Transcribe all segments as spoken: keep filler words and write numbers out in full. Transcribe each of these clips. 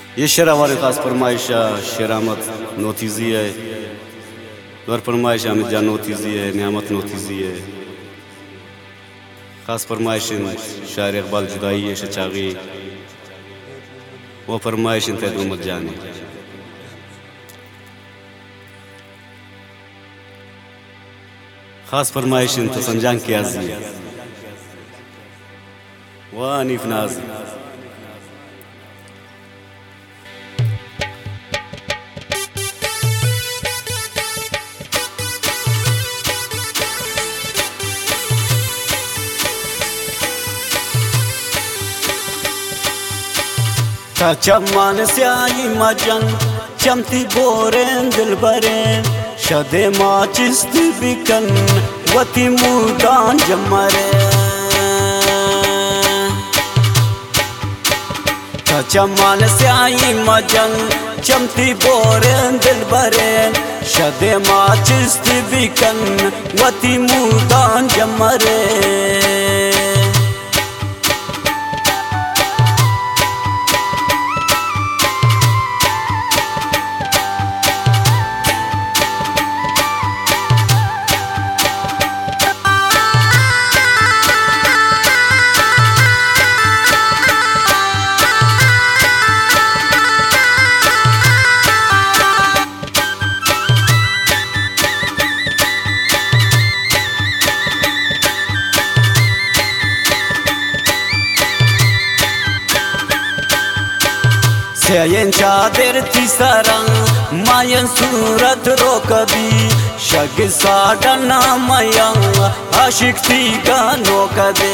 ये शेरा वाले खास फरमाइश शेरामत नोतीजी है और फरमाइश अमित जान नोतीजी है नियामत नोतीजी है खास फरमाइश शायर इकबाल जुदाई है शचागी वो फरमाइश इंतहा उमत जाने खास फरमाइश इंत संजान की आजी वाह अनीफ नाजी चम्मान स्याई मजन चमती बोरें दिल बरें शदे माचिस्त बिकन वती मुदान जमरे चम्मान स्याई मजन चमती बोरें दिल बरें शदे माचिस्त बिकन वती मुदान जमरे Seyen çadır tisarang mayan surat rokabi şag sada namayang aşık tiga nokade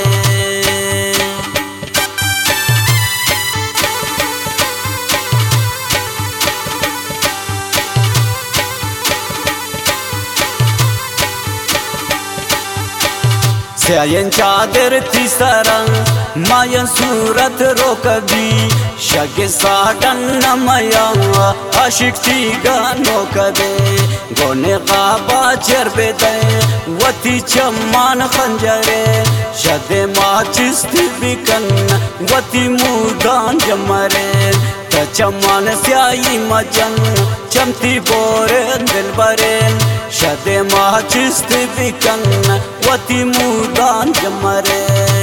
Seyen çadır tisarang mayan surat rokabi शग साडन नमया आशिक तीगा नोकदे गोने काबा चरबे दे वती चम्मान खंजरे शदे माचिस्ती बिकन वती मुदान जमरे त चम्मान स्याई मजन चमती बोरें दिल बरें शदे माचिस्ती बिकन वती मुदान जमरे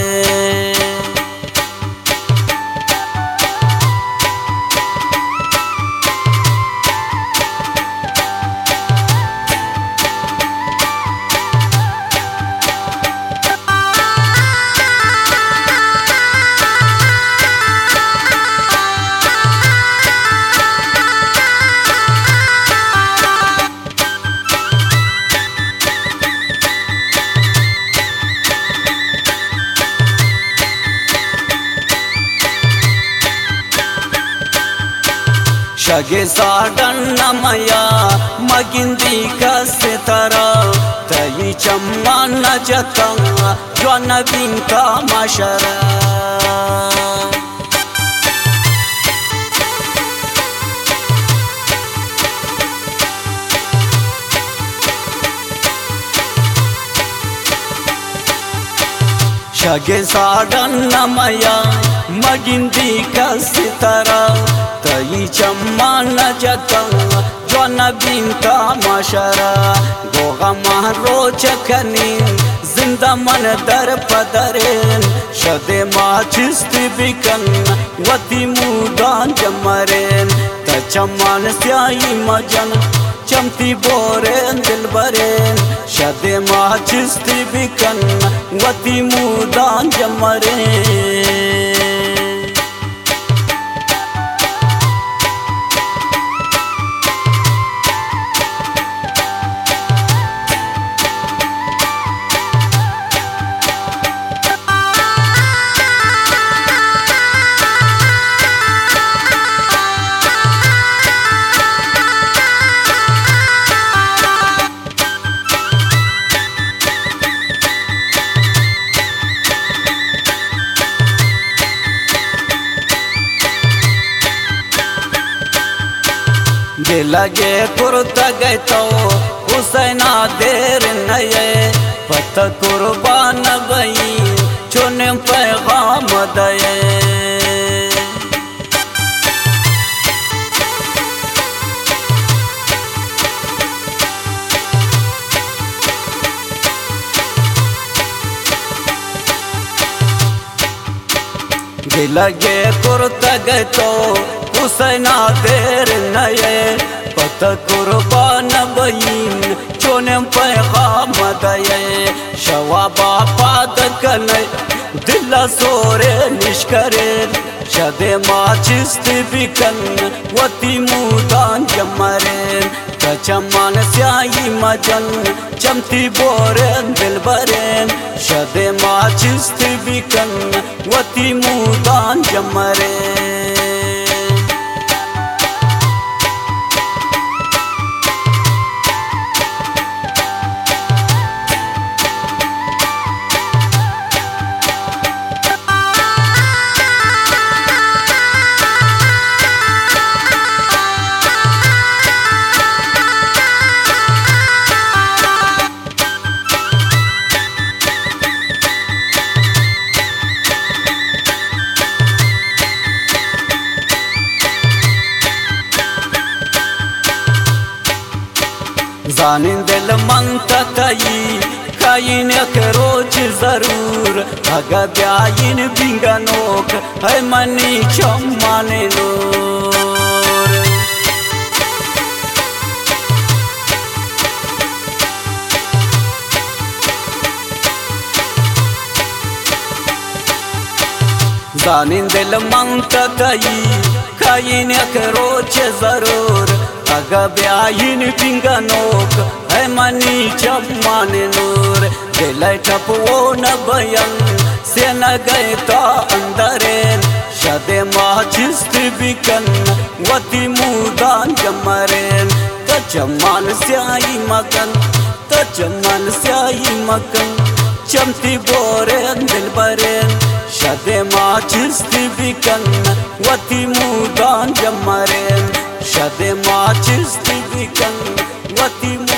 शगे साडन नमया मगिंदी का सितारा तई चम्मान जता ज्वान बिन का माशरा शगे साडन नमया मगिंदी का सितारा तई चम्मान जता ज्वान बिन का माशरा गोगा महरो चखनी जिंदा मन दर पदरेन शदे माचिस्त बिकन वती मुदान जमरेन त चम्मान स्याई मजन चमती बोरें दिल बरें शदे माचिस्त बिकन वती मुदान जमरेन दे लगे कुर्ता गए तो हुसैना देर नये पत कुर्बान गई चुने पैगाम दये लगे कुर्त गए तो हुसैना देर नये पत कुर्बान बईन चोने पैगाम दये शवा बापा दकने दिल सोरे निष्करे शदे माचिस्त बिकन वती मुदान जमरेन कचमान स्याई मजन चमती बोरेन दिल बरेन शदे माचिस्त बिकन वती मुदान जमरेन जानिन दिल मंगता कई काइन रोज जरूर अगा ब्याइन बिंगनोक है मनी चम्माने नूर जानिन दिल मंगता कई काइन रोज जरूर अगा ब्याइन बिंगनोक है मनी चम्माने नूर दिल टपवो न बयन से न गए तो अंदरेन शदे माचिस्त बिकन वती मुदान जमरेन तचम्मान स्याई मकन तचम्मान स्याई मकन चमती बोरेन दिल बरेन शदे माचिस्त बिकन वती मुदान जमरेन शदे माचिस्त बिकन वती